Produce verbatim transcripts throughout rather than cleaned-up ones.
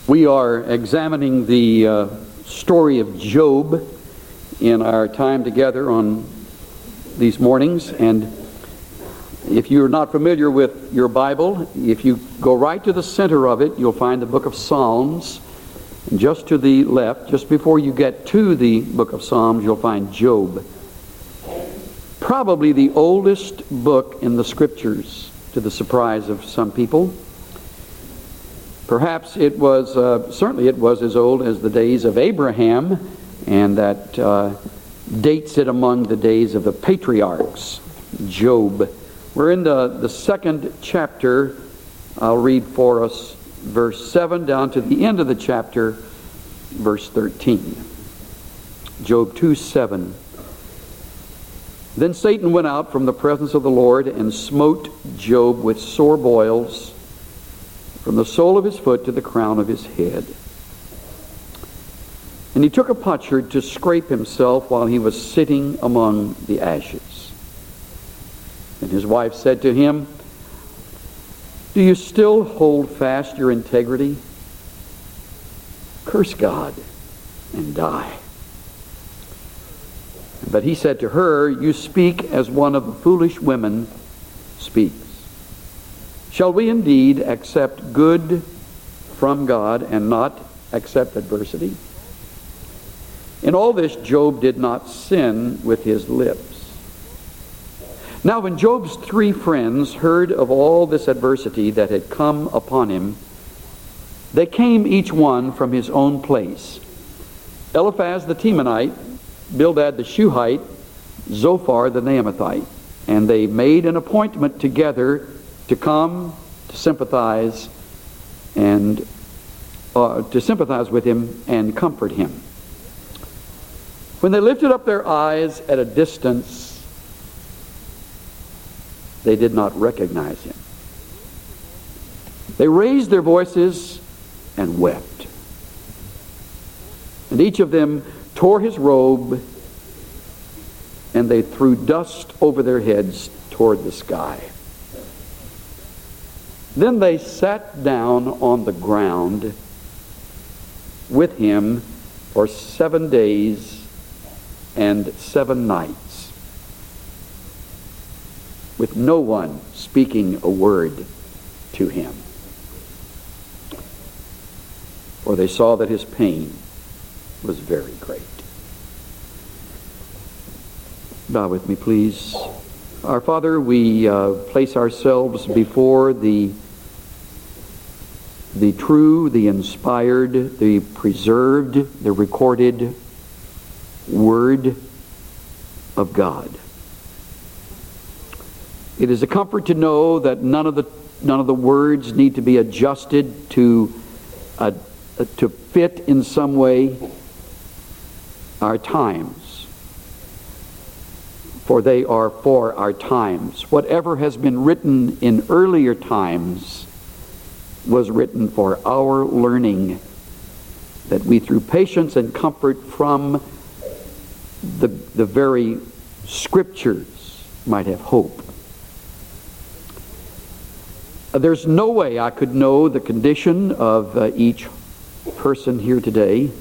We are examining the uh, story of Job in our time together on these mornings. And if you're not familiar with your Bible, if you go right to the center of it, you'll find the book of Psalms. And just to the left, just before you get to the book of Psalms, you'll find Job. Probably the oldest book in the Scriptures, to the surprise of some people. Perhaps it was, uh, certainly it was as old as the days of Abraham, and that uh, dates it among the days of the patriarchs, Job. We're in the, the second chapter. I'll read for us verse seven down to the end of the chapter, verse thirteen. Job two seven. Then Satan went out from the presence of the Lord and smote Job with sore boils, from the sole of his foot to the crown of his head. And he took a potsherd to scrape himself while he was sitting among the ashes. And his wife said to him, "Do you still hold fast your integrity? Curse God and die." But he said to her, "You speak as one of the foolish women speaks. Shall we indeed accept good from God and not accept adversity?" In all this, Job did not sin with his lips. Now when Job's three friends heard of all this adversity that had come upon him, they came each one from his own place. Eliphaz the Temanite, Bildad the Shuhite, Zophar the Naamathite. And they made an appointment together to come to sympathize and uh, to sympathize with him and comfort him. When they lifted up their eyes at a distance, they did not recognize him. They raised their voices and wept. And each of them tore his robe, and they threw dust over their heads toward the sky. Then they sat down on the ground with him for seven days and seven nights, with no one speaking a word to him. For they saw that his pain was very great. Bow with me, please. Our Father, we uh, place ourselves before the the true, the inspired, the preserved, the recorded Word of God. It is a comfort to know that none of the none of the words need to be adjusted to uh, to fit in some way our times, for they are for our times. Whatever has been written in earlier times was written for our learning, that we through patience and comfort from the, the very Scriptures might have hope. There's no way I could know the condition of uh, each person here today.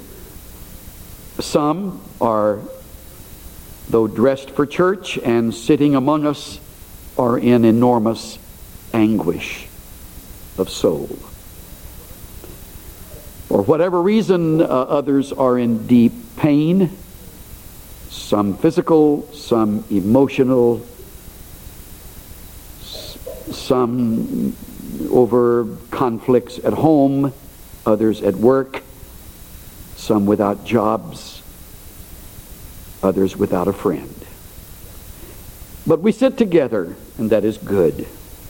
Some are, though dressed for church and sitting among us, are in enormous anguish of soul. For whatever reason, uh, others are in deep pain, some physical, some emotional, s- some over conflicts at home, others at work, some without jobs, others without a friend. But we sit together, and that is good.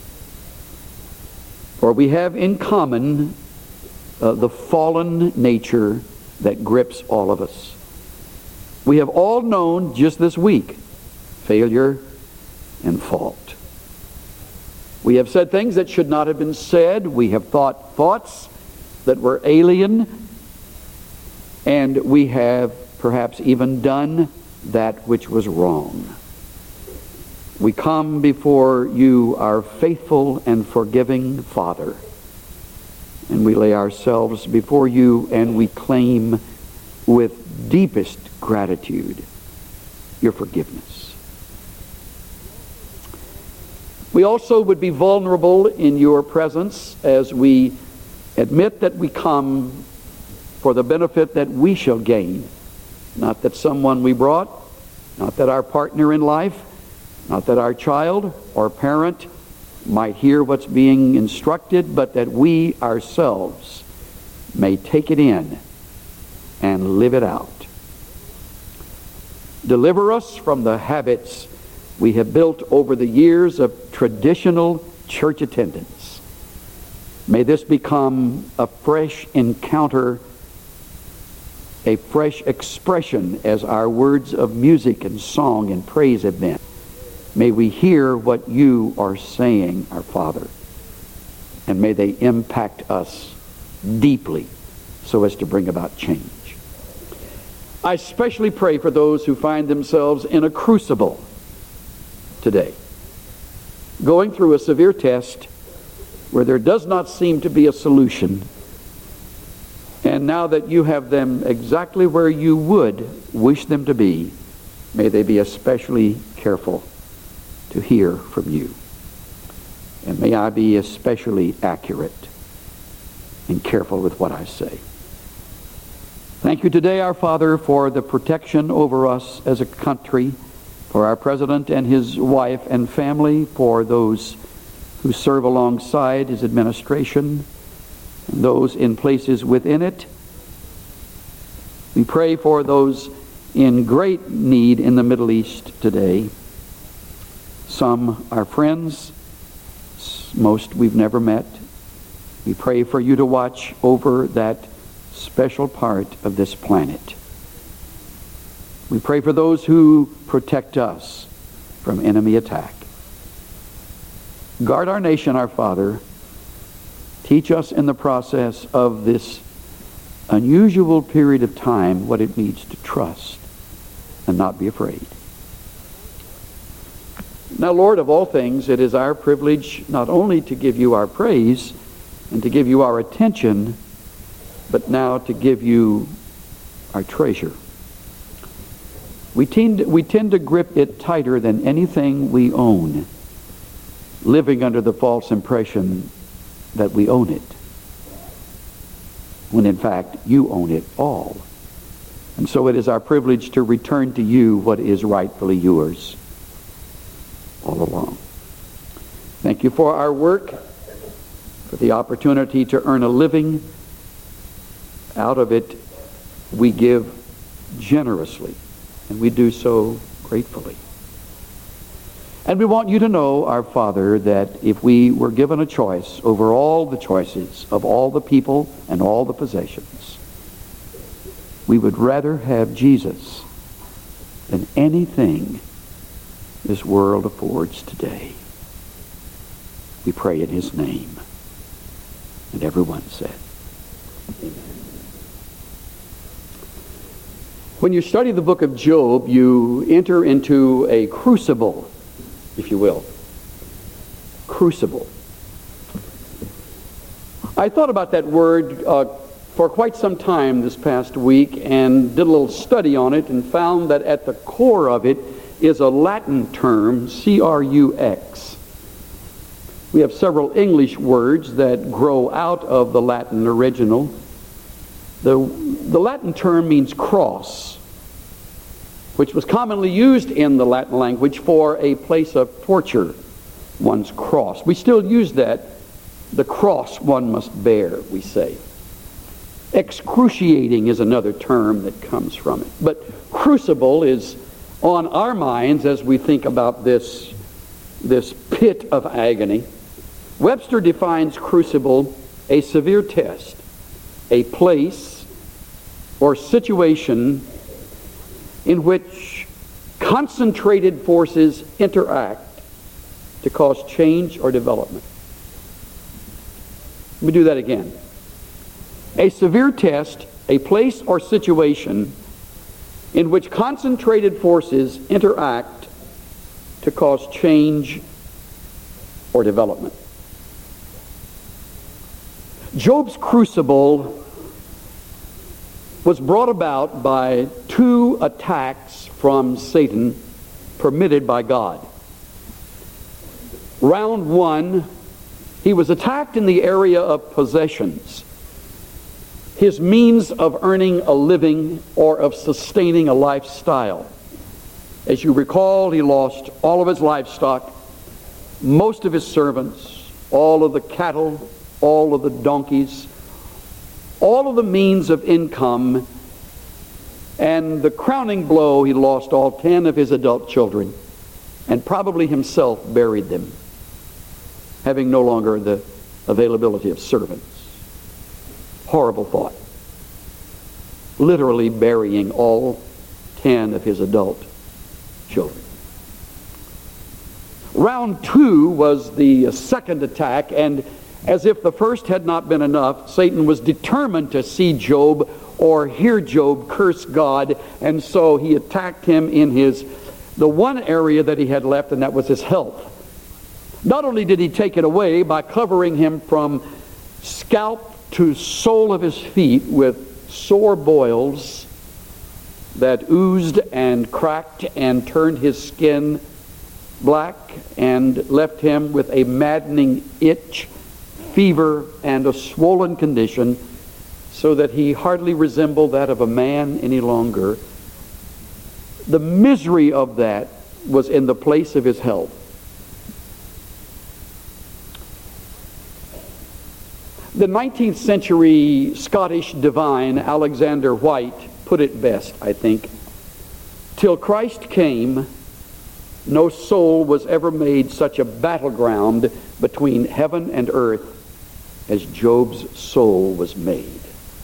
For we have in common uh, the fallen nature that grips all of us. We have all known just this week failure and fault. We have said things that should not have been said. We have thought thoughts that were alien. And we have perhaps even done that which was wrong. We come before you, our faithful and forgiving Father, And we lay ourselves before you, and we claim with deepest gratitude your forgiveness. We also would be vulnerable in your presence as we admit that we come for the benefit that we shall gain. Not that someone we brought, not that our partner in life, not that our child or parent might hear what's being instructed, but that we ourselves may take it in and live it out. Deliver us from the habits we have built over the years of traditional church attendance. May this become a fresh encounter, a fresh expression as our words of music and song and praise have been. May we hear what you are saying, our Father, and may they impact us deeply so as to bring about change. I especially pray for those who find themselves in a crucible today, going through a severe test where there does not seem to be a solution. And now that you have them exactly where you would wish them to be, may they be especially careful to hear from you. And may I be especially accurate and careful with what I say. Thank you today, our Father, for the protection over us as a country, for our President and his wife and family, for those who serve alongside his administration, and those in places within it. We pray for those in great need in the Middle East today. Some are friends, most we've never met. We pray for you to watch over that special part of this planet. We pray for those who protect us from enemy attack. Guard our nation, our Father. Teach us in the process of this unusual period of time what it means to trust and not be afraid. Now, Lord, of all things, it is our privilege not only to give you our praise and to give you our attention, but now to give you our treasure. We tend, we tend to grip it tighter than anything we own, living under the false impression that we own it, when in fact you own it all. And so it is our privilege to return to you what is rightfully yours all along. Thank you for our work, for the opportunity to earn a living. Out of it we give generously, and we do so gratefully. And we want you to know, our Father, that if we were given a choice over all the choices of all the people and all the possessions, we would rather have Jesus than anything this world affords today. We pray in his name. And everyone said, amen. When you study the book of Job, you enter into a crucible, if you will. Crucible. I thought about that word uh, for quite some time this past week and did a little study on it and found that at the core of it is a Latin term, C R U X. We have several English words that grow out of the Latin original. The, the Latin term means cross, which was commonly used in the Latin language for a place of torture, one's cross. We still use that, the cross one must bear, we say. Excruciating is another term that comes from it. But crucible is on our minds as we think about this, this pit of agony. Webster defines crucible a severe test, a place or situation in which concentrated forces interact to cause change or development. Let me do that again. A severe test, a place or situation in which concentrated forces interact to cause change or development. Job's crucible was brought about by two attacks from Satan permitted by God. Round one, he was attacked in the area of possessions, his means of earning a living or of sustaining a lifestyle. As you recall, he lost all of his livestock, most of his servants, all of the cattle, all of the donkeys, all of the means of income, and the crowning blow, he lost all ten of his adult children, and probably himself buried them, having no longer the availability of servants. Horrible thought. Literally burying all ten of his adult children. Round two was the second attack, and as if the first had not been enough, Satan was determined to see Job or hear Job curse God, and so he attacked him in his the one area that he had left, and that was his health. Not only did he take it away by covering him from scalp to sole of his feet with sore boils that oozed and cracked and turned his skin black and left him with a maddening itch, fever, and a swollen condition, so that he hardly resembled that of a man any longer. The misery of that was in the place of his health. The nineteenth century Scottish divine Alexander White put it best, I think. Till Christ came, no soul was ever made such a battleground between heaven and earth as Job's soul was made.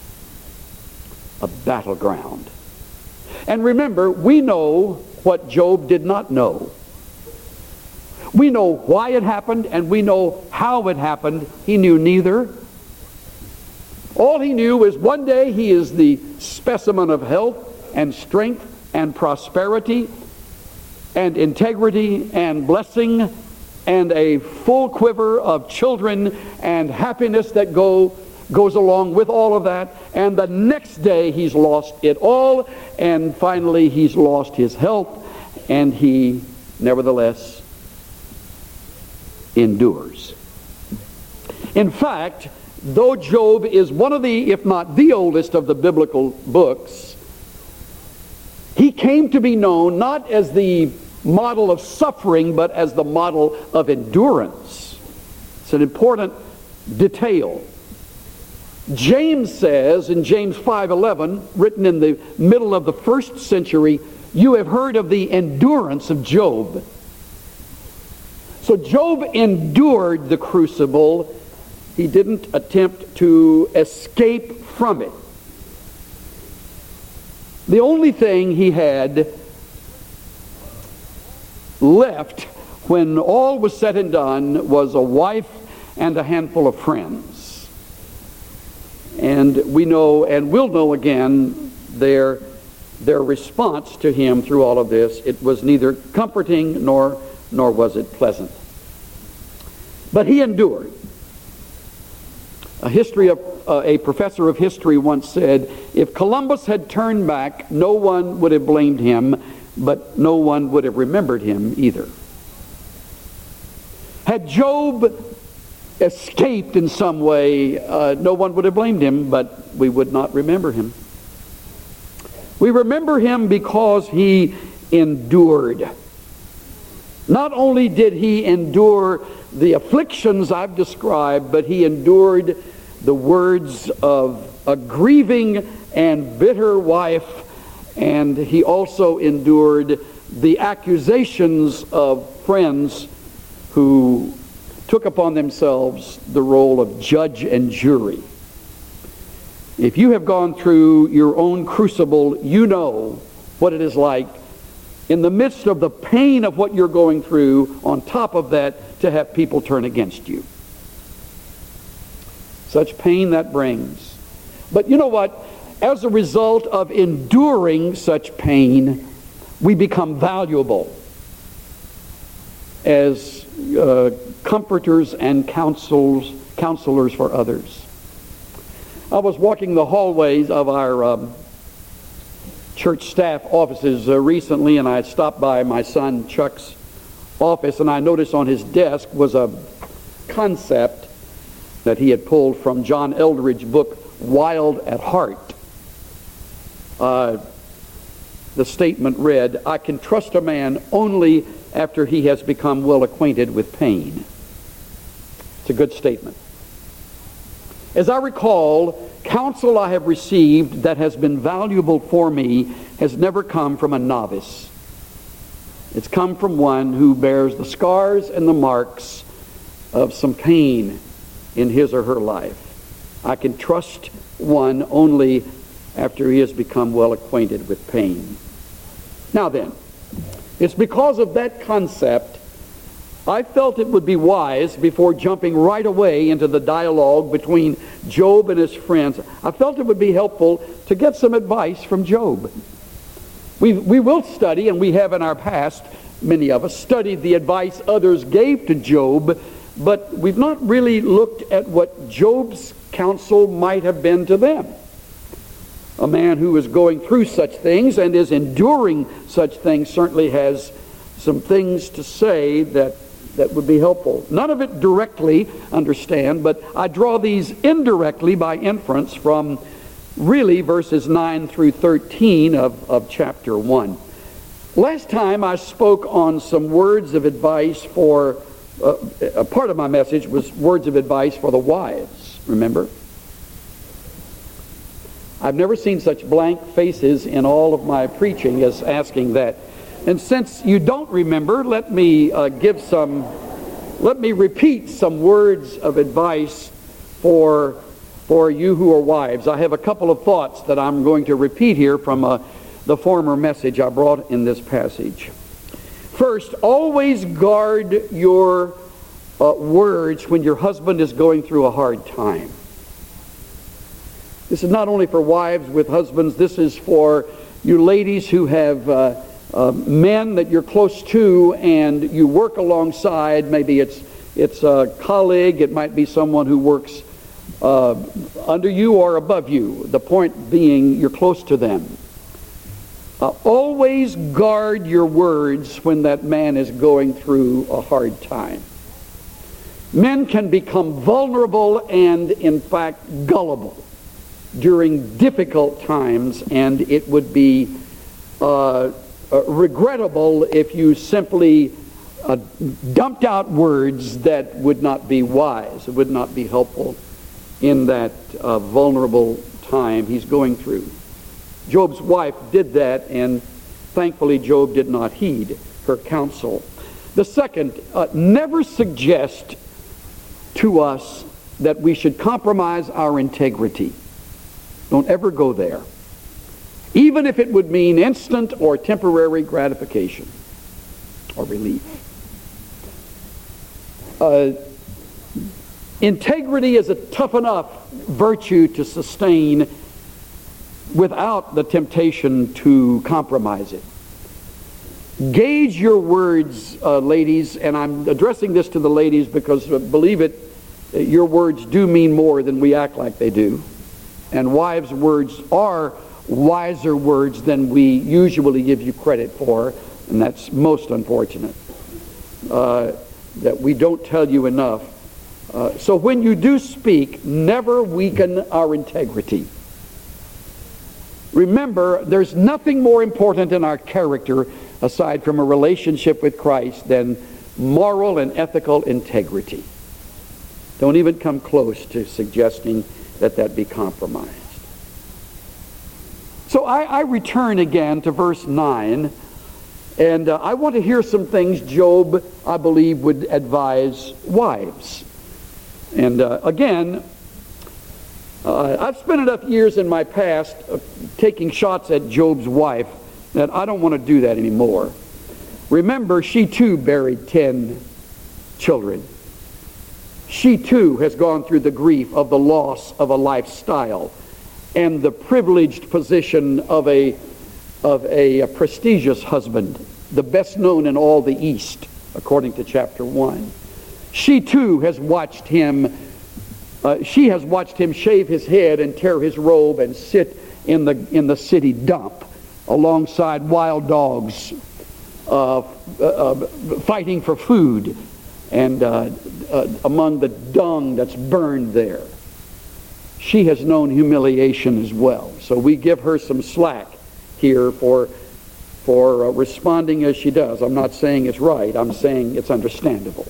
A battleground. And remember, we know what Job did not know. We know why it happened, and we know how it happened. He knew neither. All he knew is one day he is the specimen of health and strength and prosperity and integrity and blessing and a full quiver of children and happiness that go goes along with all of that. And the next day he's lost it all, and finally he's lost his health, and he nevertheless endures. In fact, though Job is one of the, if not the oldest of the biblical books, he came to be known not as the model of suffering, but as the model of endurance. It's an important detail. James says in James five eleven, written in the middle of the first century, you have heard of the endurance of Job. So Job endured the crucible. He didn't attempt to escape from it. The only thing he had left when all was said and done was a wife and a handful of friends. And we know, and will know again, their, their response to him through all of this. It was neither comforting nor, nor was it pleasant. But he endured. A history of uh, a professor of history once said, if Columbus had turned back, no one would have blamed him, but no one would have remembered him either. Had Job escaped in some way, uh, no one would have blamed him, but we would not remember him. We remember him because he endured. Not only did he endure the afflictions I've described, but he endured the words of a grieving and bitter wife, and he also endured the accusations of friends who took upon themselves the role of judge and jury. If you have gone through your own crucible, you know what it is like in the midst of the pain of what you're going through, on top of that, to have people turn against you. Such pain that brings. But you know what? As a result of enduring such pain, we become valuable as uh, comforters and counsels, counselors for others. I was walking the hallways of our um, church staff offices uh, recently, and I stopped by my son Chuck's office, and I noticed on his desk was a concept that he had pulled from John Eldredge's book, Wild at Heart. Uh, the statement read, "I can trust a man only after he has become well acquainted with pain." It's a good statement. As I recall, counsel I have received that has been valuable for me has never come from a novice. It's come from one who bears the scars and the marks of some pain in his or her life. I can trust one only after he has become well acquainted with pain. Now then, it's because of that concept I felt it would be wise, before jumping right away into the dialogue between Job and his friends, I felt it would be helpful to get some advice from Job. We, we will study, and we have in our past, many of us, studied the advice others gave to Job, but we've not really looked at what Job's counsel might have been to them. A man who is going through such things and is enduring such things certainly has some things to say that that would be helpful. None of it directly, understand, but I draw these indirectly by inference from really verses nine through thirteen of, of chapter one. Last time I spoke on some words of advice for, uh, a part of my message was words of advice for the wives, remember? I've never seen such blank faces in all of my preaching as asking that. And since you don't remember, let me uh, give some, let me repeat some words of advice for, for you who are wives. I have a couple of thoughts that I'm going to repeat here from uh, the former message I brought in this passage. First, always guard your uh, words when your husband is going through a hard time. This is not only for wives with husbands, this is for you ladies who have uh, Uh, men that you're close to and you work alongside. Maybe it's it's a colleague, it might be someone who works uh, under you or above you. The point being, you're close to them. Uh, always guard your words when that man is going through a hard time. Men can become vulnerable and, in fact, gullible during difficult times, and it would be uh, Uh, regrettable if you simply uh, dumped out words that would not be wise, it would not be helpful in that uh, vulnerable time he's going through. Job's wife did that, and thankfully Job did not heed her counsel. The second, uh, never suggest to us that we should compromise our integrity. Don't ever go there, even if it would mean instant or temporary gratification or relief. Uh, integrity is a tough enough virtue to sustain without the temptation to compromise it. Gauge your words, uh, ladies, and I'm addressing this to the ladies because, uh, believe it, your words do mean more than we act like they do. And wives' words are wiser words than we usually give you credit for, and that's most unfortunate, uh, that we don't tell you enough. Uh, so when you do speak, never weaken our integrity. Remember, there's nothing more important in our character aside from a relationship with Christ than moral and ethical integrity. Don't even come close to suggesting that that be compromised. So I, I return again to verse nine, and uh, I want to hear some things Job, I believe, would advise wives. And uh, again, uh, I've spent enough years in my past uh, taking shots at Job's wife that I don't want to do that anymore. Remember, she too buried ten children. She too has gone through the grief of the loss of a lifestyle and the privileged position of a, of a, a prestigious husband, the best known in all the East, according to chapter one. She too has watched him Uh, she has watched him shave his head and tear his robe and sit in the in the city dump alongside wild dogs, uh, uh, fighting for food, and uh, uh, among the dung that's burned there. She has known humiliation as well. So we give her some slack here for for uh, responding as she does. I'm not saying it's right. I'm saying it's understandable.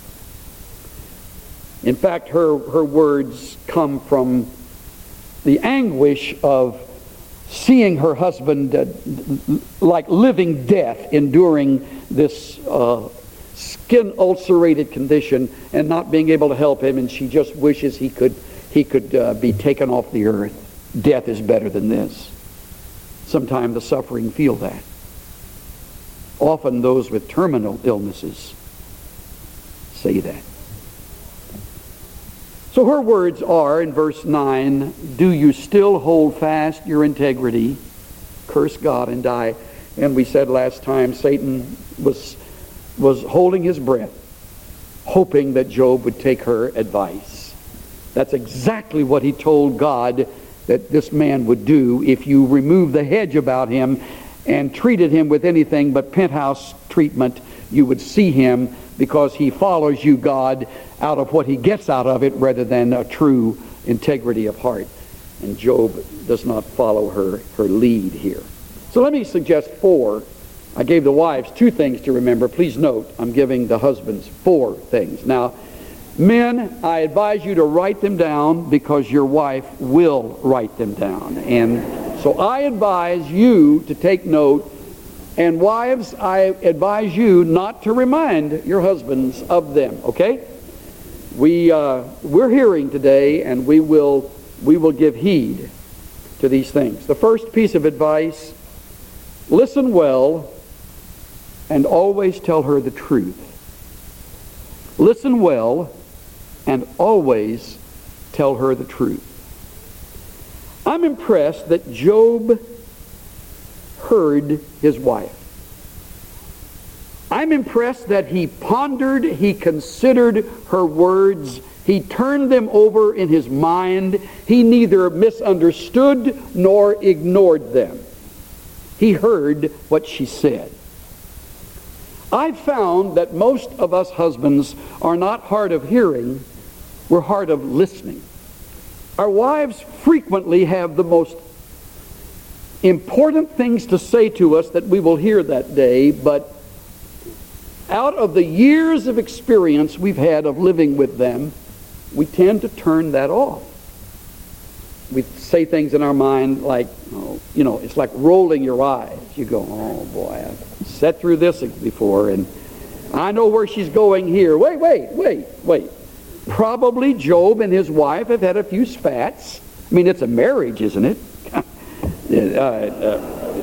In fact, her, her words come from the anguish of seeing her husband uh, like living death, enduring this uh, skin-ulcerated condition and not being able to help him, and she just wishes he could, he could uh, be taken off the earth. Death is better than this. Sometimes the suffering feel that. Often those with terminal illnesses say that. So her words are, in verse nine, do you still hold fast your integrity? Curse God and die. And we said last time Satan was, was holding his breath, hoping that Job would take her advice. That's exactly what he told God that this man would do if you remove the hedge about him and treated him with anything but penthouse treatment. You would see him, because he follows you, God, out of what he gets out of it rather than a true integrity of heart. And Job does not follow her, her lead here. So let me suggest four. I gave the wives two things to remember. Please note, I'm giving the husbands four things. Now, men, I advise you to write them down, because your wife will write them down. And so I advise you to take note. And wives, I advise you not to remind your husbands of them, okay? We, uh, we're hearing today, and we will, we will give heed to these things. The first piece of advice, listen well and always tell her the truth. Listen well and always tell her the truth. I'm impressed that Job heard his wife. I'm impressed that he pondered, he considered her words, he turned them over in his mind. He neither misunderstood nor ignored them. He heard what she said. I've found that most of us husbands are not hard of hearing, we're hard of listening. Our wives frequently have the most important things to say to us that we will hear that day, but out of the years of experience we've had of living with them, we tend to turn that off. We say things in our mind like, oh, you know, it's like rolling your eyes. You go, oh boy, I've sat through this before, and I know where she's going here. Wait, wait, wait, wait. Probably Job and his wife have had a few spats. I mean, it's a marriage, isn't it? Uh, uh,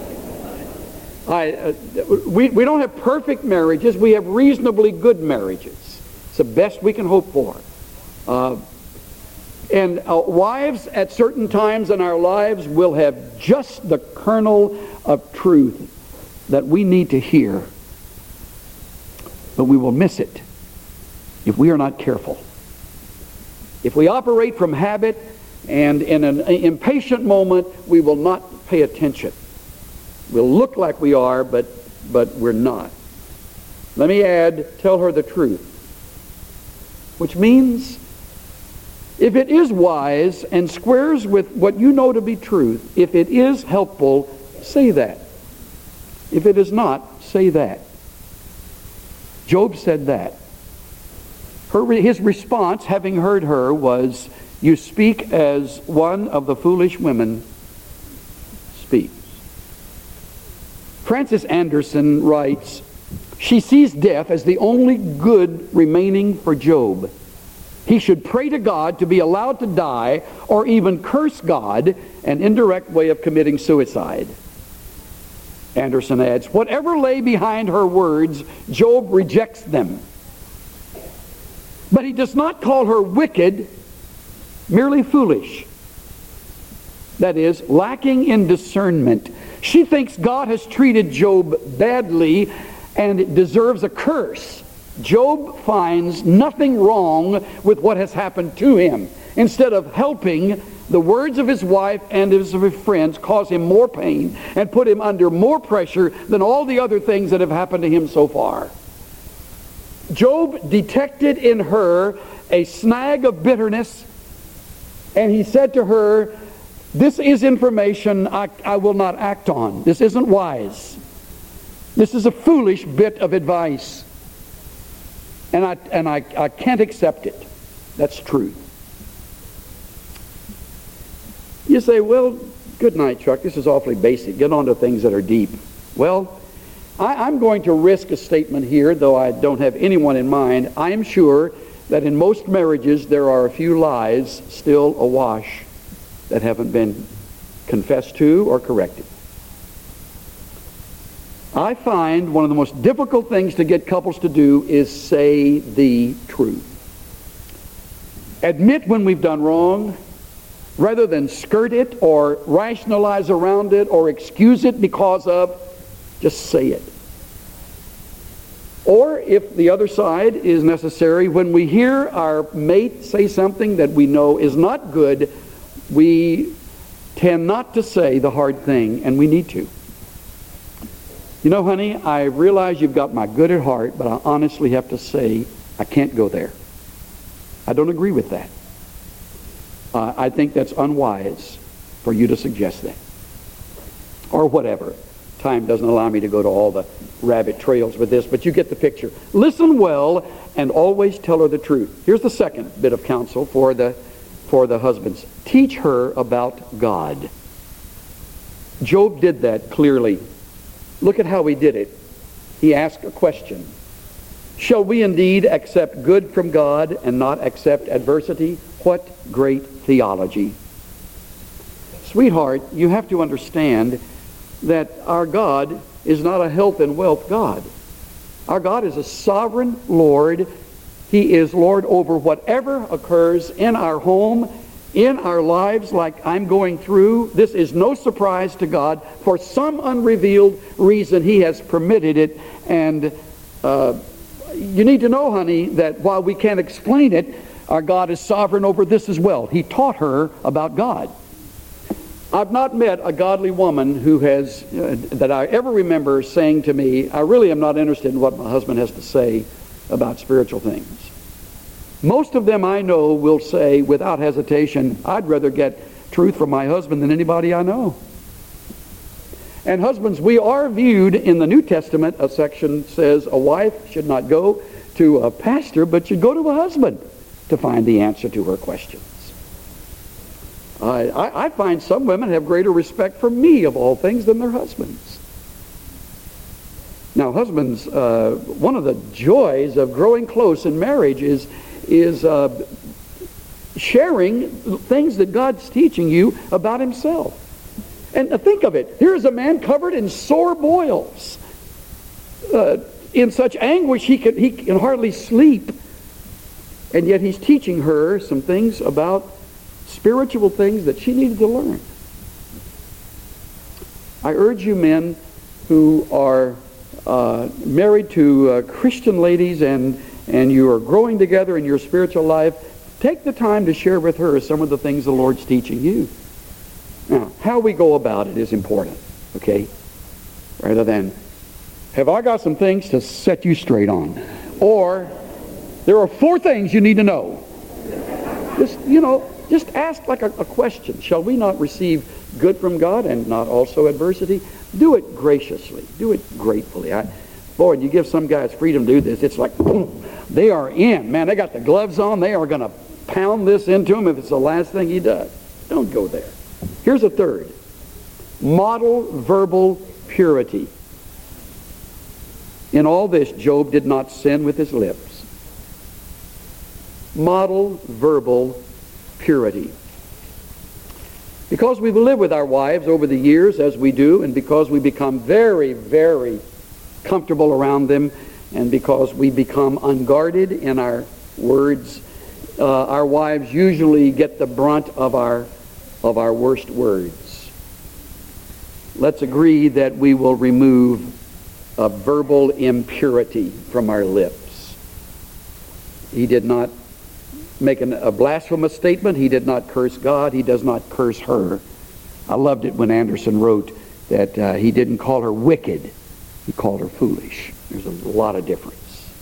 I, uh, we, we don't have perfect marriages. We have reasonably good marriages. It's the best we can hope for. Uh, and uh, wives at certain times in our lives will have just the kernel of truth that we need to hear. But we will miss it if we are not careful. If we operate from habit, and in an impatient moment, we will not pay attention. We'll look like we are, but, but we're not. Let me add, tell her the truth. Which means, if it is wise and squares with what you know to be truth, if it is helpful, say that. If it is not, say that. Job said that. Her, his response, having heard her, was, you speak as one of the foolish women speaks. Francis Anderson writes, she sees death as the only good remaining for Job. He should pray to God to be allowed to die, or even curse God, an indirect way of committing suicide. Anderson adds, whatever lay behind her words, Job rejects them. But he does not call her wicked, merely foolish. That is, lacking in discernment. She thinks God has treated Job badly and deserves a curse. Job finds nothing wrong with what has happened to him. instead of helping, the words of his wife and his of his friends cause him more pain and put him under more pressure than all the other things that have happened to him so far. Job detected in her a snag of bitterness, and he said to her, this is information I, I will not act on. This isn't wise. This is a foolish bit of advice. And I, and I, I can't accept it. That's truth. You say, well, good night, Chuck. This is awfully basic. Get on to things that are deep. Well, I, I'm going to risk a statement here, though I don't have anyone in mind. I am sure that in most marriages there are a few lies still awash that haven't been confessed to or corrected. I find one of the most difficult things to get couples to do is say the truth. Admit when we've done wrong, rather than skirt it or rationalize around it or excuse it because of, just say it. Or if the other side is necessary, when we hear our mate say something that we know is not good, we tend not to say the hard thing, and we need to. You know, honey, I realize you've got my good at heart, but I honestly have to say I can't go there. I don't agree with that. Uh, I think that's unwise for you to suggest that. Or whatever. Time doesn't allow me to go to all the rabbit trails with this, but you get the picture. Listen well and always tell her the truth. Here's the second bit of counsel for the, for the husbands. Teach her about God. Job did that clearly. Look at how he did it. He asked a question. Shall we indeed accept good from God and not accept adversity? What great theology. Sweetheart, you have to understand that our God is not a health and wealth God. Our God is a sovereign Lord. He is Lord over whatever occurs in our home, in our lives, like I'm going through. This is no surprise to God. For some unrevealed reason, He has permitted it. And uh, you need to know, honey, that while we can't explain it, our God is sovereign over this as well. He taught her about God. I've not met a godly woman who has, uh, that I ever remember saying to me, I really am not interested in what my husband has to say about spiritual things. Most of them I know will say without hesitation, I'd rather get truth from my husband than anybody I know. And husbands, we are viewed in the New Testament, a section says a wife should not go to a pastor, but should go to a husband to find the answer to her questions. I, I, I find some women have greater respect for me, of all things, than their husbands. Now, husbands, uh, one of the joys of growing close in marriage is, is uh, sharing things that God's teaching you about Himself. And think of it. Here is a man covered in sore boils. Uh, in such anguish he can, he can hardly sleep. And yet he's teaching her some things about spiritual things that she needed to learn. I urge you men who are uh, married to uh, Christian ladies and, and you are growing together in your spiritual life, take the time to share with her some of the things the Lord's teaching you. Now, how we go about it is important, okay? Rather than, have I got some things to set you straight on? Or, there are four things you need to know. Just, you know, just ask like a, a question. Shall we not receive good from God and not also adversity? Do it graciously. Do it gratefully. I, boy, you give some guys freedom to do this, it's like, boom, they are in. Man, they got the gloves on. They are going to pound this into him if it's the last thing he does. Don't go there. Here's a third. Model verbal purity. In all this, Job did not sin with his lips. Model verbal purity. Because we live with our wives over the years as we do, and because we become very, very comfortable around them, and because we become unguarded in our words, uh, our wives usually get the brunt of our of our worst words. Let's agree that we will remove a verbal impurity from our lips. He did not make an, a blasphemous statement. He did not curse God. He does not curse her. I loved it when Anderson wrote that uh, he didn't call her wicked. He called her foolish. There's a lot of difference.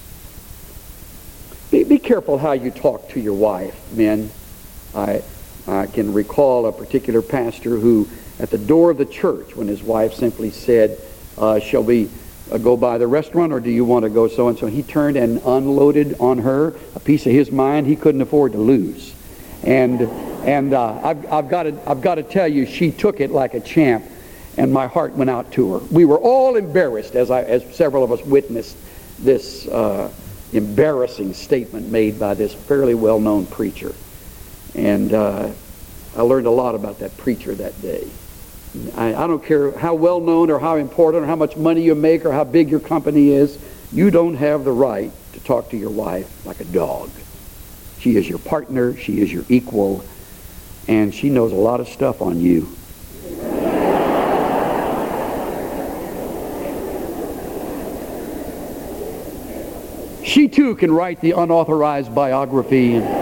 Be, be careful how you talk to your wife, men. I, I can recall a particular pastor who, at the door of the church, when his wife simply said, uh, shall we uh, go by the restaurant, or do you want to go so-and-so? He turned and unloaded on her a piece of his mind he couldn't afford to lose. And and uh, I've, I've got to I've got to tell you, she took it like a champ, and my heart went out to her. We were all embarrassed as I as several of us witnessed this uh, embarrassing statement made by this fairly well-known preacher. And uh, I learned a lot about that preacher that day. I, I don't care how well known or how important or how much money you make or how big your company is, you don't have the right to talk to your wife like a dog. She is your partner, she is your equal, and she knows a lot of stuff on you. She too can write the unauthorized biography and,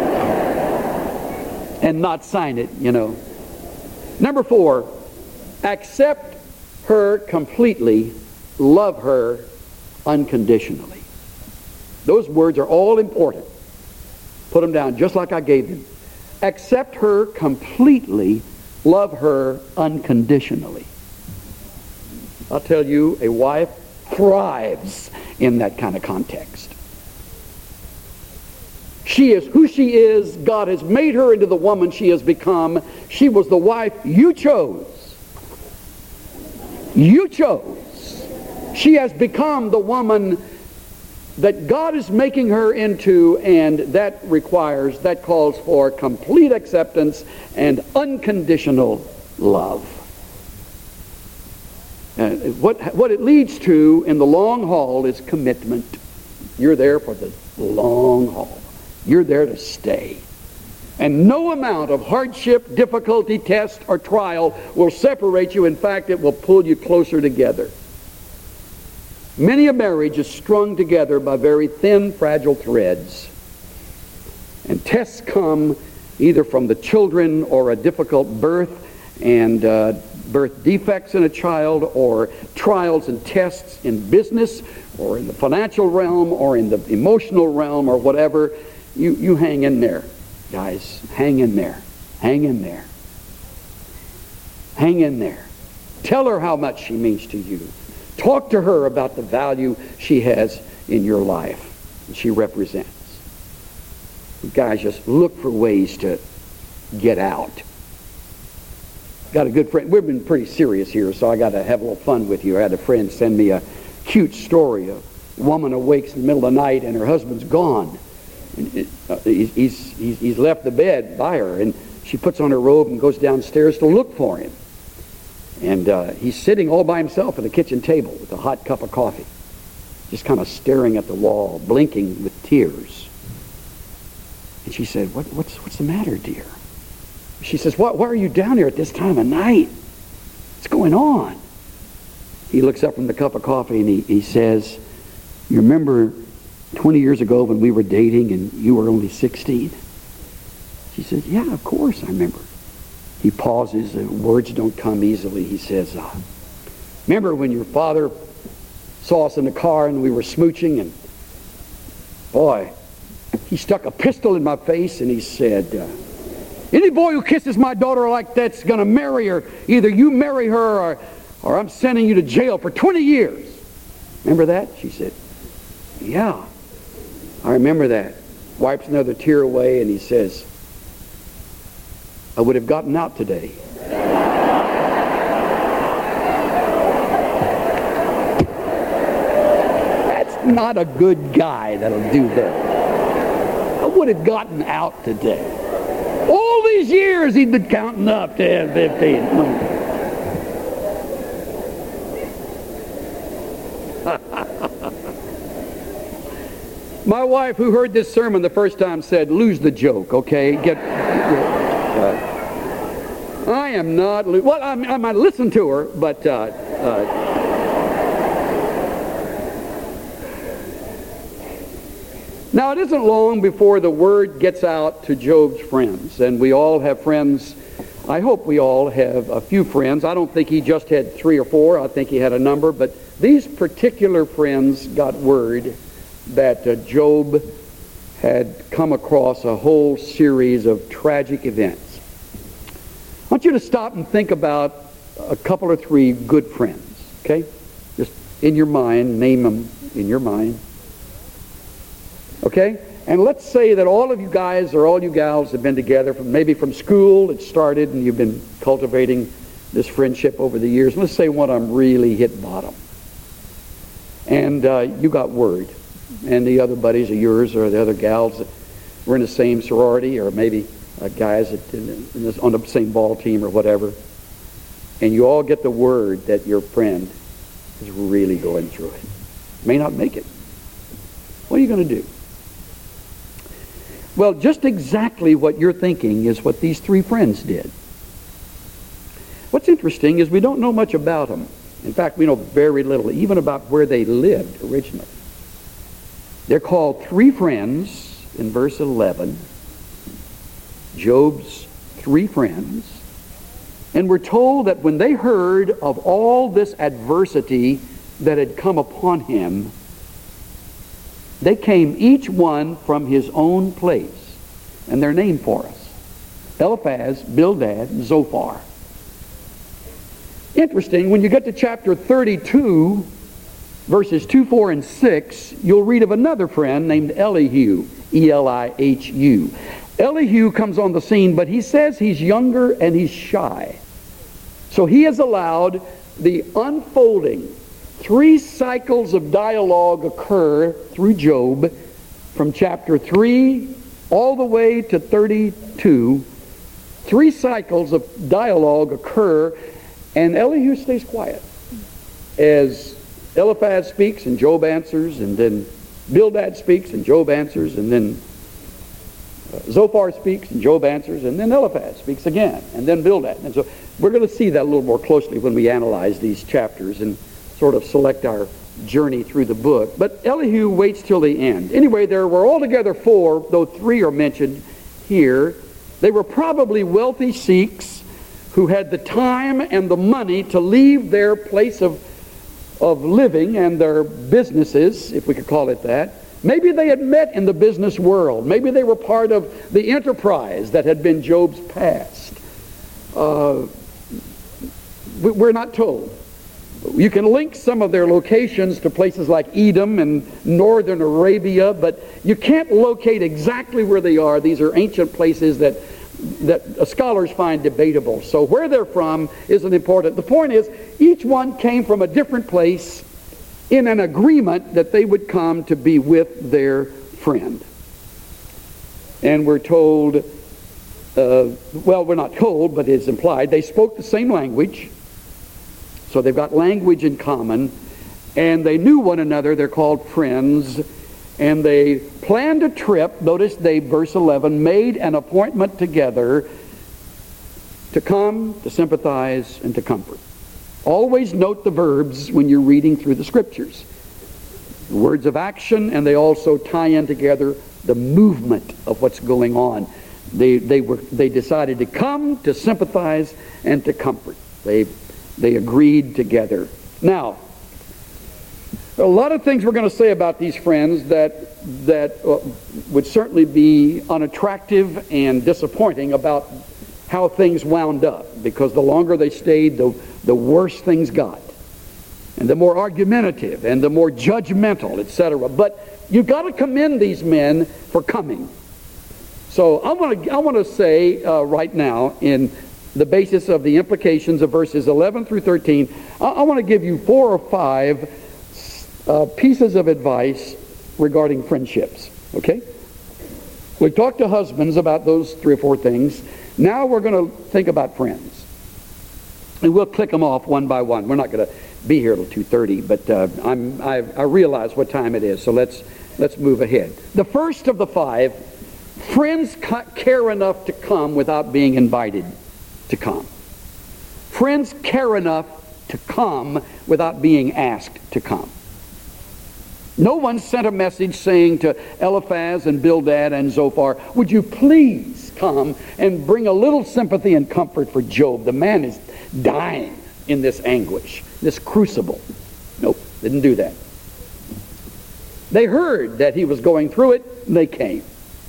and not sign it, you know. Number four, accept her completely, love her unconditionally. Those words are all important. Put them down just like I gave them. Accept her completely, love her unconditionally. I'll tell you, a wife thrives in that kind of context. She is who she is. God has made her into the woman she has become. She was the wife you chose. You chose. She has become the woman that God is making her into, and that requires, that calls for complete acceptance and unconditional love. And what, what it leads to in the long haul is commitment. You're there for the long haul. You're there to stay. And no amount of hardship, difficulty, test, or trial will separate you. In fact, it will pull you closer together. Many a marriage is strung together by very thin, fragile threads. And tests come either from the children or a difficult birth and uh, birth defects in a child, or trials and tests in business or in the financial realm or in the emotional realm or whatever. You, you hang in there, guys. Hang in there. Hang in there. Hang in there. Tell her how much she means to you. Talk to her about the value she has in your life and she represents. You guys, just look for ways to get out. Got a good friend. We've been pretty serious here, so I got to have a little fun with you. I had a friend send me a cute story. A woman awakes in the middle of the night and her husband's gone. And it, uh, he's, he's, he's left the bed by her, and she puts on her robe and goes downstairs to look for him. And uh, he's sitting all by himself at the kitchen table with a hot cup of coffee, just kind of staring at the wall, blinking with tears. And she said, what, what's, what's the matter, dear? She says, what, why are you down here at this time of night? What's going on? He looks up from the cup of coffee and he, he says, you remember twenty years ago when we were dating and you were only sixteen? She says, yeah, of course I remember. He pauses, the words don't come easily. He says, uh, remember when your father saw us in the car and we were smooching, and boy, he stuck a pistol in my face and he said, uh, any boy who kisses my daughter like that's going to marry her. Either you marry her or, or I'm sending you to jail for twenty years. Remember that? She said, yeah, I remember that. Wipes another tear away and he says, I would have gotten out today. That's not a good guy that'll do that. I would have gotten out today. All these years he'd been counting up ten, fifteen. My wife, who heard this sermon the first time, said, lose the joke, okay? Get... Uh, I am not... Well, I, I might listen to her, but... Uh, uh, Now, it isn't long before the word gets out to Job's friends, and we all have friends. I hope we all have a few friends. I don't think he just had three or four. I think he had a number, but these particular friends got word that uh, Job had come across a whole series of tragic events. I want you to stop and think about a couple or three good friends, okay? Just in your mind, name them in your mind. Okay? And let's say that all of you guys or all you gals have been together from maybe from school. It started and you've been cultivating this friendship over the years. Let's say one of them really hit bottom. And uh, you got word. And the other buddies of yours or the other gals that were in the same sorority or maybe uh, guys that in, in this, on the same ball team or whatever. And you all get the word that your friend is really going through it. May not make it. What are you going to do? Well, just exactly what you're thinking is what these three friends did. What's interesting is we don't know much about them. In fact, we know very little, even about where they lived originally. They're called three friends in verse eleven. Job's three friends. And we're told that when they heard of all this adversity that had come upon him, they came each one from his own place. And they're named for us. Eliphaz, Bildad, and Zophar. Interesting, when you get to chapter thirty-two, verses two, four, and six, you'll read of another friend named Elihu, E L I H U. Elihu comes on the scene, but he says he's younger and he's shy. So he has allowed the unfolding three cycles of dialogue occur through Job from chapter three all the way to thirty-two. Three cycles of dialogue occur, and Elihu stays quiet as Eliphaz speaks and Job answers, and then Bildad speaks and Job answers, and then uh, Zophar speaks and Job answers, and then Eliphaz speaks again, and then Bildad. And so we're going to see that a little more closely when we analyze these chapters and sort of select our journey through the book. But Elihu waits till the end. Anyway, there were altogether four, though three are mentioned here. They were probably wealthy Sikhs who had the time and the money to leave their place of, of living and their businesses, if we could call it that. Maybe they had met in the business world. Maybe they were part of the enterprise that had been Job's past. Uh, we're not told. You can link some of their locations to places like Edom and northern Arabia, but you can't locate exactly where they are. These are ancient places that, that scholars find debatable. So where they're from isn't important. The point is, each one came from a different place in an agreement that they would come to be with their friend. And we're told, uh, well, we're not told, but it's implied, they spoke the same language. So they've got language in common, and they knew one another. They're called friends, and they planned a trip. Notice they, verse eleven, made an appointment together to come, to sympathize, and to comfort. Always note the verbs when you're reading through the Scriptures. The words of action, and they also tie in together the movement of what's going on. They, they, were, they decided to come, to sympathize, and to comfort. They They agreed together. Now, a lot of things we're going to say about these friends that that uh, would certainly be unattractive and disappointing about how things wound up, because the longer they stayed, the, the worse things got. And the more argumentative and the more judgmental, et cetera. But you've got to commend these men for coming. So I want to I want to say uh, right now, in the basis of the implications of verses eleven through thirteen, I, I want to give you four or five uh, pieces of advice regarding friendships. Okay? We talked to husbands about those three or four things. Now we're going to think about friends. And we'll click them off one by one. We're not going to be here till two thirty, but uh, I'm, I, I realize what time it is, so let's, let's move ahead. The first of the five, friends care enough to come without being invited to come. Friends care enough to come without being asked to come. No one sent a message saying to Eliphaz and Bildad and Zophar, would you please come and bring a little sympathy and comfort for Job? The man is dying in this anguish, this crucible. Nope, didn't do that. They heard that he was going through it, and they came.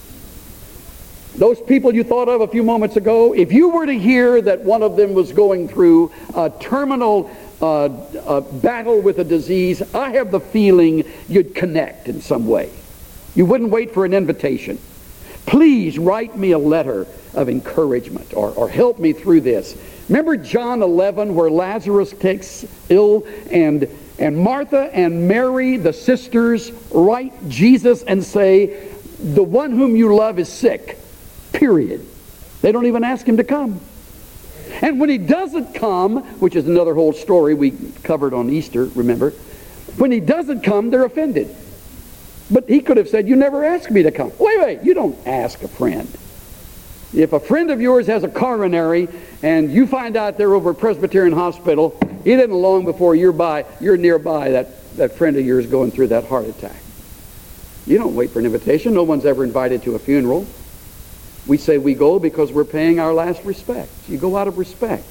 Those people you thought of a few moments ago, if you were to hear that one of them was going through a terminal uh, a battle with a disease, I have the feeling you'd connect in some way. You wouldn't wait for an invitation. Please write me a letter of encouragement, or, or help me through this. Remember John eleven, where Lazarus takes ill, and and Martha and Mary, the sisters, write Jesus and say, the one whom you love is sick, period. They don't even ask him to come. And when he doesn't come, which is another whole story we covered on Easter, remember? When he doesn't come, they're offended. But he could have said, you never asked me to come. Wait, wait, you don't ask a friend. If a friend of yours has a coronary and you find out they're over at Presbyterian Hospital, it isn't long before you're by, you're nearby that, that friend of yours going through that heart attack. You don't wait for an invitation. No one's ever invited to a funeral. We say we go because we're paying our last respects. You go out of respect.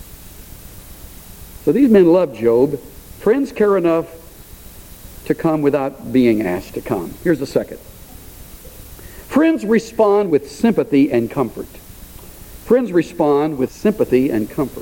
So these men love Job. Friends care enough to come without being asked to come. Here's the second. Friends respond with sympathy and comfort. Friends respond with sympathy and comfort.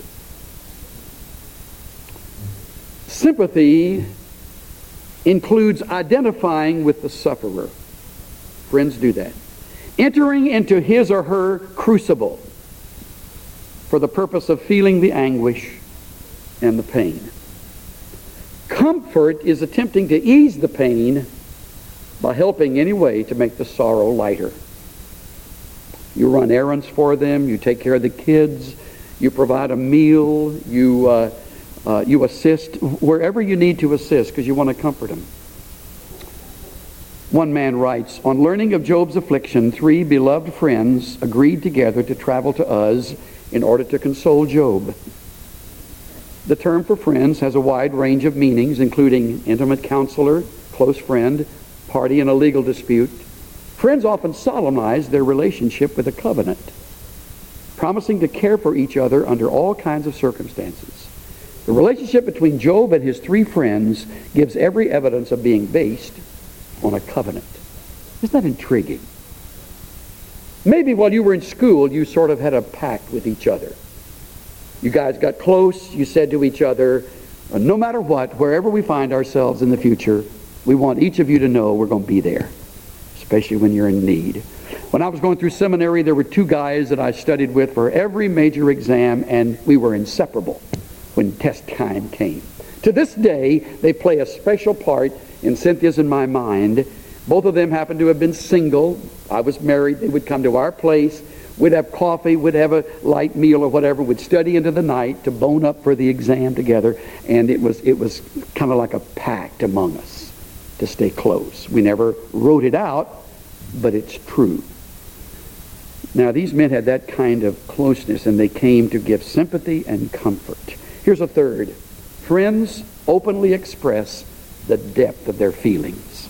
Sympathy includes identifying with the sufferer. Friends do that. Entering into his or her crucible for the purpose of feeling the anguish and the pain. Comfort is attempting to ease the pain by helping any way to make the sorrow lighter. You run errands for them, you take care of the kids, you provide a meal, you, uh, uh, you assist wherever you need to assist because you want to comfort them. One man writes, on learning of Job's affliction, three beloved friends agreed together to travel to Uz in order to console Job. The term for friends has a wide range of meanings, including intimate counselor, close friend, party in a legal dispute. Friends often solemnize their relationship with a covenant, promising to care for each other under all kinds of circumstances. The relationship between Job and his three friends gives every evidence of being based on a covenant. Isn't that intriguing? Maybe while you were in school, you sort of had a pact with each other. You guys got close. You said to each other, no matter what, wherever we find ourselves in the future, we want each of you to know we're going to be there, especially when you're in need. When I was going through seminary, there were two guys that I studied with for every major exam, and we were inseparable when test time came. To this day, they play a special part in Cynthia's and my mind. Both of them happened to have been single. I was married. They would come to our place. We'd have coffee. We'd have a light meal or whatever. We'd study into the night to bone up for the exam together. And it was, it was kind of like a pact among us to stay close. We never wrote it out, but it's true. Now, these men had that kind of closeness, and they came to give sympathy and comfort. Here's a third. Friends openly express the depth of their feelings.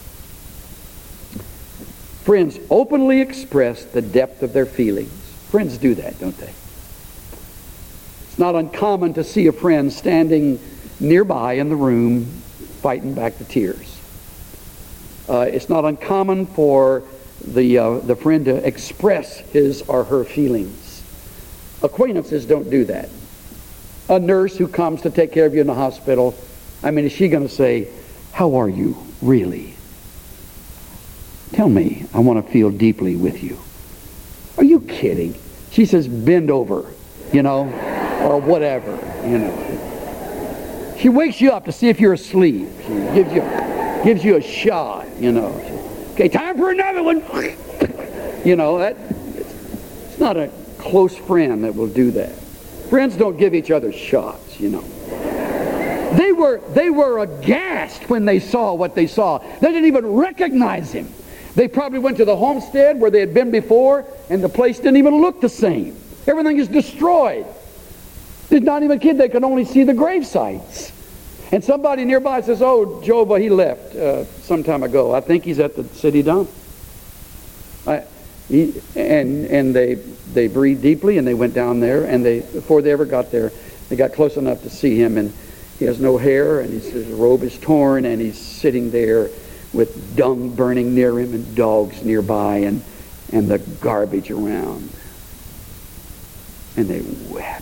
Friends openly express the depth of their feelings. Friends do that, don't they? It's not uncommon to see a friend standing nearby in the room fighting back the tears. Uh, it's not uncommon for the, uh, the friend to express his or her feelings. Acquaintances don't do that. A nurse who comes to take care of you in the hospital, I mean, is she going to say, how are you, really? Tell me, I want to feel deeply with you. Are you kidding? She says, bend over, you know, or whatever, you know. She wakes you up to see if you're asleep. She gives you, gives you a shot, you know. Okay, time for another one. You know, that it's not a close friend that will do that. Friends don't give each other shots, you know. They were, they were aghast when they saw what they saw. They didn't even recognize him. They probably went to the homestead where they had been before, and the place didn't even look the same. Everything is destroyed. There's not even a kid. They could only see the grave sites. And somebody nearby says, oh, Joe, but he left uh, some time ago. I think he's at the city dump. I, he, and and they they breathed deeply, and they went down there, and they before they ever got there, they got close enough to see him, and he has no hair, and his, his robe is torn, and he's sitting there with dung burning near him and dogs nearby and, and the garbage around. And they wept.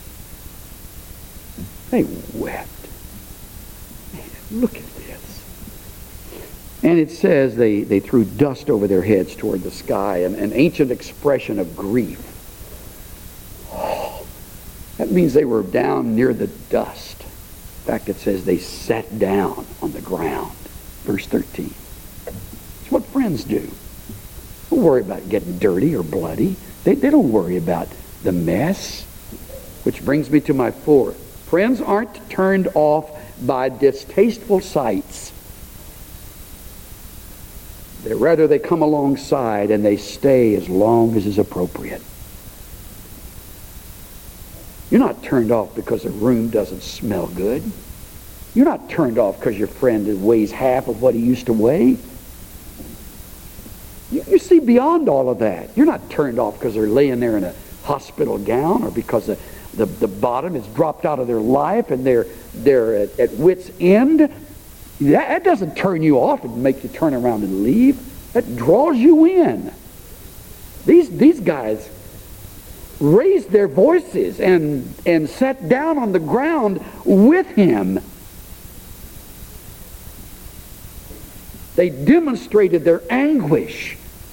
They wept. Man, look at this. And it says they, they threw dust over their heads toward the sky, an, an ancient expression of grief. Oh, that means they were down near the dust. In fact, it says they sat down on the ground. Verse thirteen. It's what friends do. They don't worry about getting dirty or bloody. They, they don't worry about the mess. Which brings me to my fourth. Friends aren't turned off by distasteful sights. They, rather, they come alongside and they stay as long as is appropriate. You're not turned off because the room doesn't smell good. You're not turned off because your friend weighs half of what he used to weigh. You, you see beyond all of that. You're not turned off because they're laying there in a hospital gown, or because the, the, the bottom has dropped out of their life and they're, they're at, at wit's end. That, that doesn't turn you off and make you turn around and leave. That draws you in. These, these guys raised their voices and, and sat down on the ground with him. They demonstrated their anguish.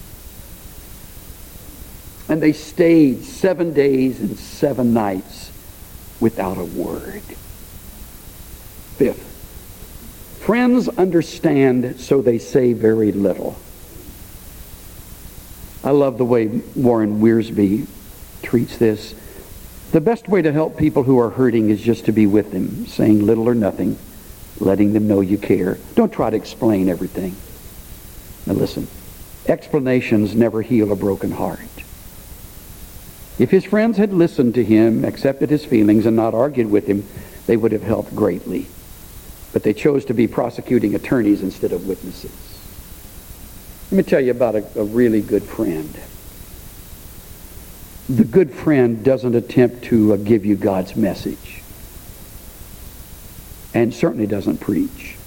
And they stayed seven days and seven nights without a word. Fifth, friends understand, so they say very little. I love the way Warren Wiersbe treats this. The best way to help people who are hurting is just to be with them, saying little or nothing, letting them know you care. Don't try to explain everything. Now listen, explanations never heal a broken heart. If his friends had listened to him, accepted his feelings, and not argued with him, they would have helped greatly. But they chose to be prosecuting attorneys instead of witnesses. Let me tell you about a, a really good friend. The good friend doesn't attempt to uh, give you God's message, and certainly doesn't preach.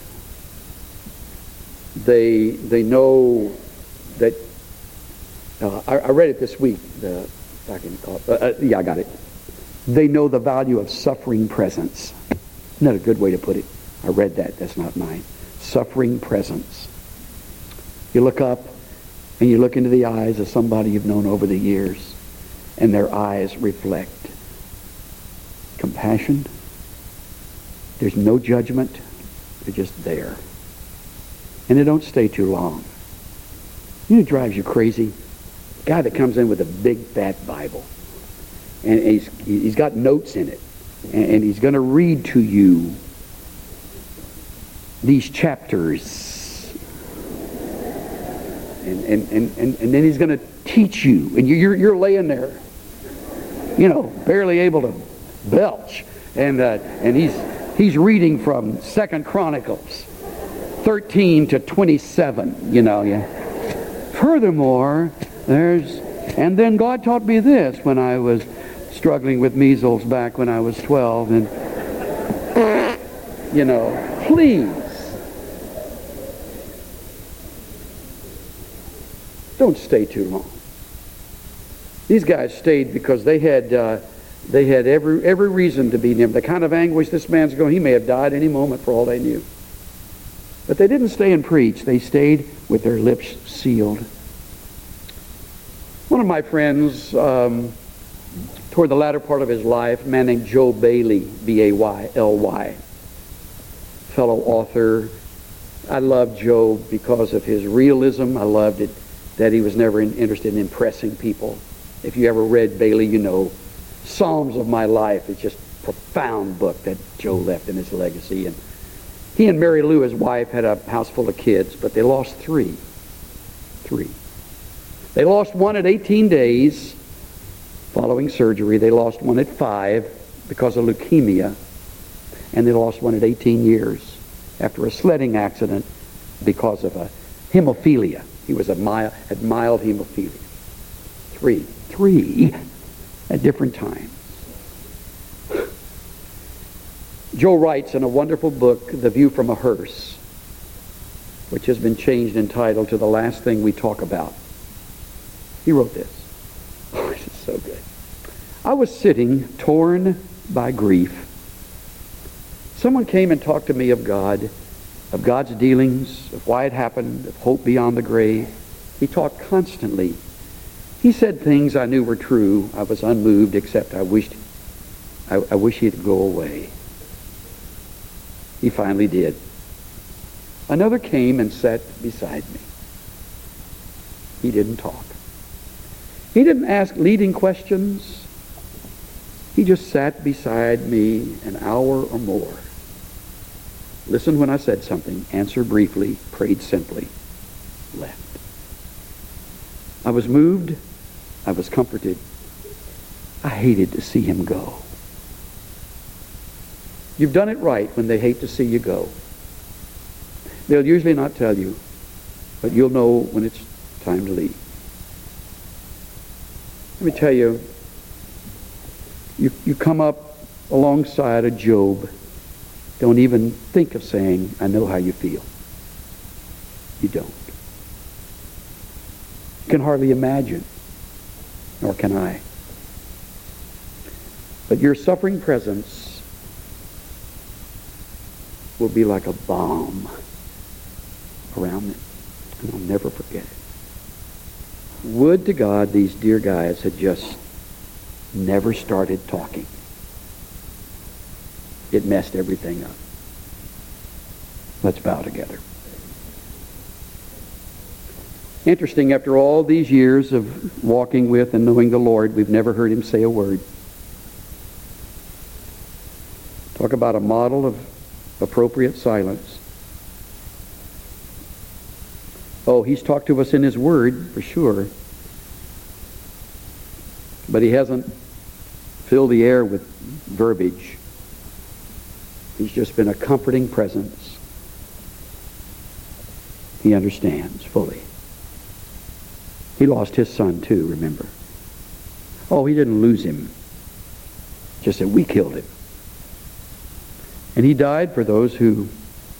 They they know that. Uh, I, I read it this week. The, I can call it, uh, uh, yeah, I got it. They know the value of suffering presence. Isn't that a good way to put it? I read that. That's not mine. Suffering presence. You look up and you look into the eyes of somebody you've known over the years, and their eyes reflect compassion. There's no judgment. They're just there. And they don't stay too long. You know what drives you crazy? A guy that comes in with a big fat Bible. And he's, he's got notes in it. And he's going to read to you these chapters. And, and, and, and, and then he's going to teach you. And you're, you're laying there, you know, barely able to belch. And, uh, and he's, he's reading from Second Chronicles thirteen to twenty-seven, you know. Yeah. Furthermore, there's, and then God taught me this when I was struggling with measles back when I was twelve, and, you know, please. Don't stay too long. These guys stayed because they had uh, they had every every reason to be near. The kind of anguish this man's going, he may have died any moment for all they knew. But they didn't stay and preach. They stayed with their lips sealed. One of my friends, um, toward the latter part of his life, a man named Joe Bailey, B A Y L Y, fellow author. I loved Joe because of his realism. I loved it that he was never in, interested in impressing people. If you ever read Bailey, you know Psalms of My Life is just a profound book that Joe left in his legacy. And he and Mary Lou, his wife, had a house full of kids, but they lost three. Three. They lost one at eighteen days following surgery. They lost one at five because of leukemia. and they lost one at eighteen years after a sledding accident because of a hemophilia. He was a mild, had mild hemophilia. Three. Three at different times. Joe writes in a wonderful book, The View from a Hearse, which has been changed in title to The Last Thing We Talk About. He wrote this. Oh, this is so good. I was sitting, torn by grief. Someone came and talked to me of God, of God's dealings, of why it happened, of hope beyond the grave. He talked constantly. He said things I knew were true. I was unmoved, except I wished, I, I wish he'd go away. He finally did. Another came and sat beside me. He didn't talk. He didn't ask leading questions. He just sat beside me an hour or more. Listened when I said something, answered briefly, prayed simply, left. I was moved. I was comforted. I hated to see him go. You've done it right when they hate to see you go. They'll usually not tell you, but you'll know when it's time to leave. Let me tell you, you, you come up alongside of Job. Don't even think of saying, I know how you feel. You don't. You can hardly imagine, nor can I. But your suffering presence will be like a balm around them, and I'll never forget it. Would to God these dear guys had just never started talking. It messed everything up. Let's bow together. Interesting, after all these years of walking with and knowing the Lord, we've never heard him say a word. Talk about a model of appropriate silence. Oh, he's talked to us in his word, for sure. But he hasn't filled the air with verbiage. He's just been a comforting presence. He understands fully. He lost his son too, remember. Oh, he didn't lose him. Just that we killed him. And he died for those who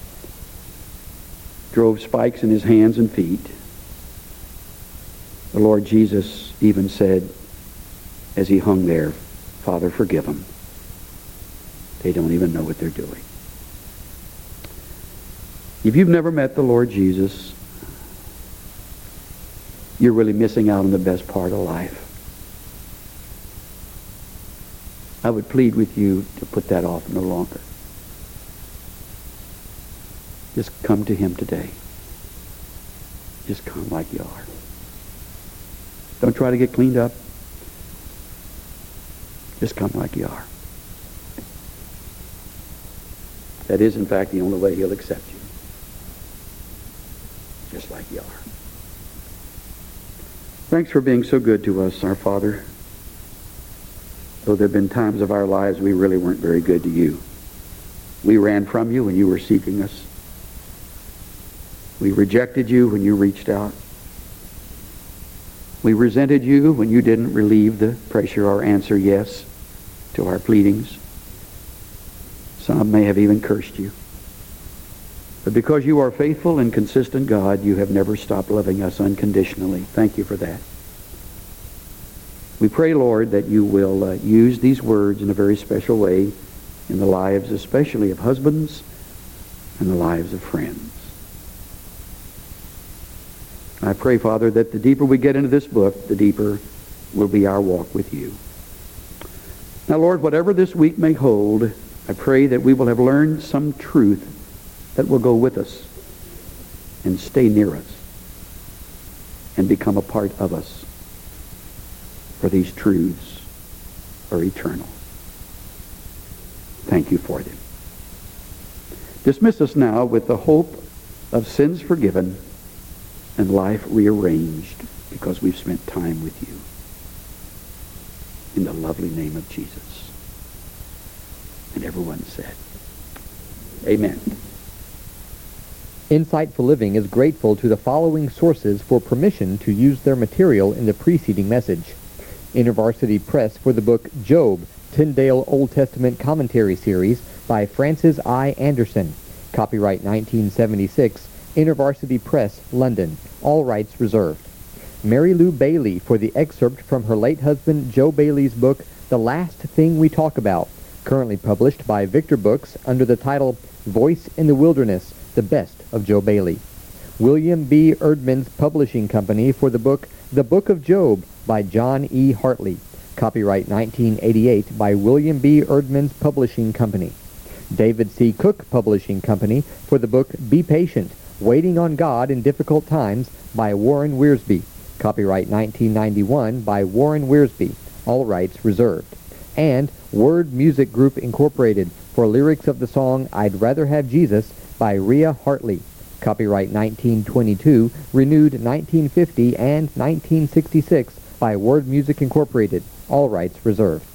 drove spikes in his hands and feet. The Lord Jesus even said, as he hung there, Father, forgive them. They don't even know what they're doing. If you've never met the Lord Jesus, you're really missing out on the best part of life. I would plead with you to put that off no longer. Just come to him today. Just come like you are. Don't try to get cleaned up. Just come like you are. That is, in fact, the only way he'll accept you. Just like you are. Thanks for being so good to us, our Father. Though there have been times of our lives we really weren't very good to you. We ran from you when you were seeking us. We rejected you when you reached out. We resented you when you didn't relieve the pressure or answer yes to our pleadings. Some may have even cursed you. But because you are faithful and consistent God, you have never stopped loving us unconditionally. Thank you for that. We pray, Lord, that you will uh, use these words in a very special way in the lives especially of husbands and the lives of friends. I pray, Father, that the deeper we get into this book, the deeper will be our walk with you. Now, Lord, whatever this week may hold, I pray that we will have learned some truth that will go with us and stay near us and become a part of us, for these truths are eternal. Thank you for them. Dismiss us now with the hope of sins forgiven and life rearranged because we've spent time with you. In the lovely name of Jesus. And everyone said, Amen. Insightful Living is grateful to the following sources for permission to use their material in the preceding message. InterVarsity Press for the book Job, Tyndale Old Testament Commentary Series by Francis I. Anderson. Copyright nineteen seventy-six, InterVarsity Press, London. All rights reserved. Mary Lou Bailey for the excerpt from her late husband Joe Bailey's book The Last Thing We Talk About, currently published by Victor Books under the title Voice in the Wilderness, the Best of Joe Bailey. William B. Erdman's Publishing Company for the book The Book of Job by John E. Hartley. Copyright nineteen eighty-eight by William B. Erdman's Publishing Company. David C. Cook Publishing Company for the book Be Patient, Waiting on God in Difficult Times by Warren Wiersbe. Copyright nineteen ninety-one by Warren Wiersbe. All rights reserved. And Word Music Group Incorporated for lyrics of the song I'd Rather Have Jesus by Rhea Hartley. Copyright nineteen twenty-two, renewed nineteen fifty and nineteen sixty-six by Word Music Incorporated. All rights reserved.